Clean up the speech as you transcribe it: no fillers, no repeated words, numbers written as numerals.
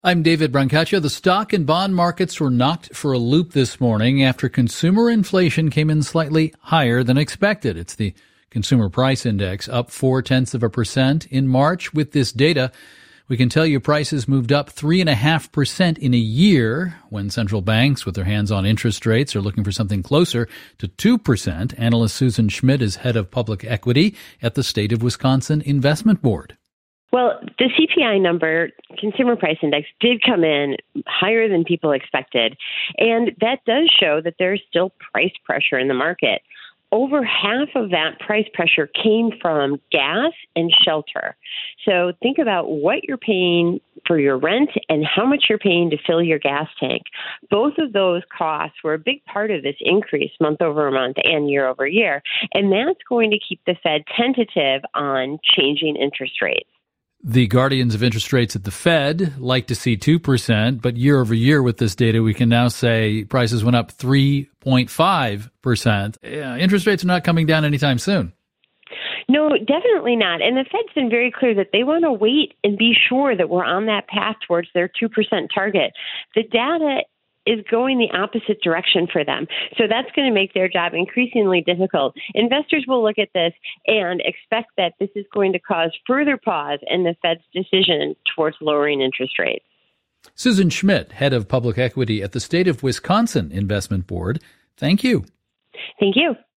I'm David Brancaccio. The stock and bond markets were knocked for a loop this morning after consumer inflation came in slightly higher than expected. It's the Consumer Price Index, up 0.4% in March. With this data, we can tell you prices moved up 3.5% in a year when central banks, with their hands on interest rates, are looking for something closer to 2%. Analyst Susan Schmidt is head of public equity at the State of Wisconsin Investment Board. Well, the CPI number, Consumer Price Index, did come in higher than people expected. And that does show that there's still price pressure in the market. Over half of that price pressure came from gas and shelter. So think about what you're paying for your rent and how much you're paying to fill your gas tank. Both of those costs were a big part of this increase month over month and year over year. And that's going to keep the Fed tentative on changing interest rates. The guardians of interest rates at the Fed like to see 2%, but year over year with this data, we can now say prices went up 3.5%. Interest rates are not coming down anytime soon. No, definitely not. And the Fed's been very clear that they want to wait and be sure that we're on that path towards their 2% target. The data is going the opposite direction for them. So that's going to make their job increasingly difficult. Investors will look at this and expect that this is going to cause further pause in the Fed's decision towards lowering interest rates. Susan Schmidt, head of public equity at the State of Wisconsin Investment Board. Thank you. Thank you.